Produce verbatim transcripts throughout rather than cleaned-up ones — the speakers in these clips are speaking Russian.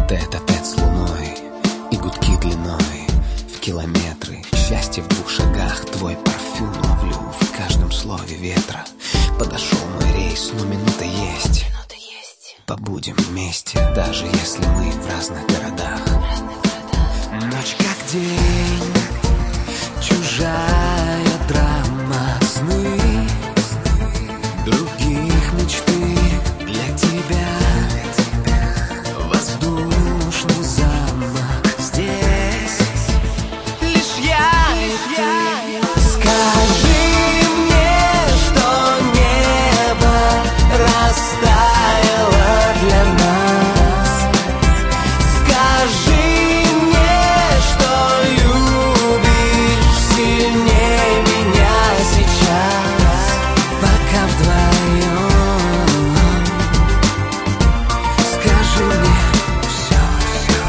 Тет-а-тет с луной и гудки длиной в километры. Счастье в двух шагах, твой парфюм ловлю в каждом слове ветра. Подошел мой рейс, но минута есть. Побудем вместе, даже если мы в разных городах. Ночь как день, чужая драма, сны других мечты для тебя. Воздушный замок здесь, лишь я и ты. Скажи мне, что небо растаяло для нас. Скажи мне, что любишь сильнее меня сейчас, пока вдвоем. Скажи мне все, все,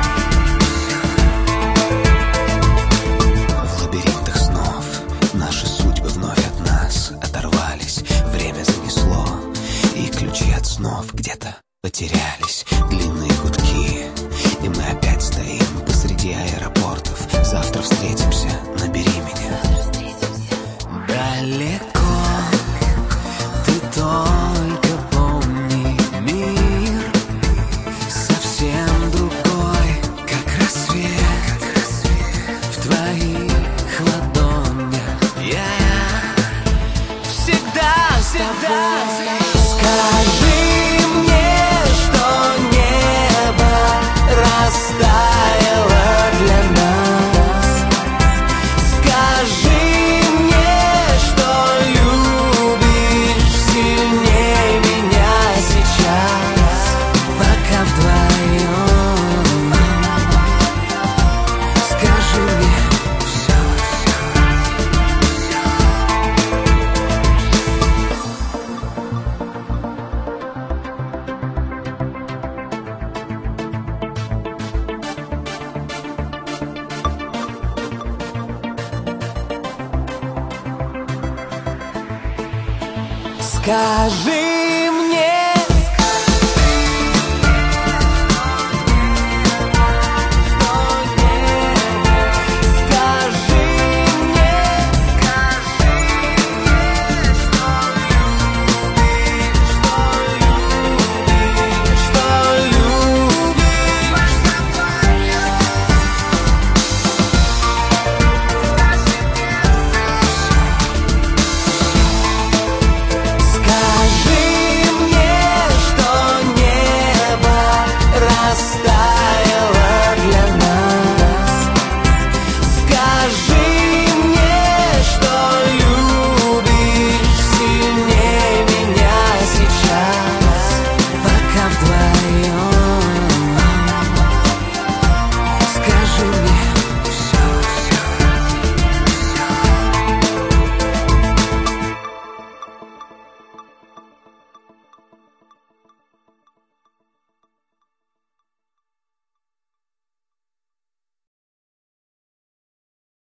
все. В лабиринтах снов наши судьбы вновь от нас оторвались. Время занесло, и ключи от снов где-то потерялись. Длинные гудки, и мы опять стоим посреди аэропортов. Завтра встретимся, набери меня. Далеко, ты только помни, мир совсем другой, как рассвет в твоих ладонях. Я всегда, всегда. Скажи мне, что небо растаяло для нас. Скажи мне, что любишь сильнее меня сейчас, пока вдвоем. Скажи мне все, скажи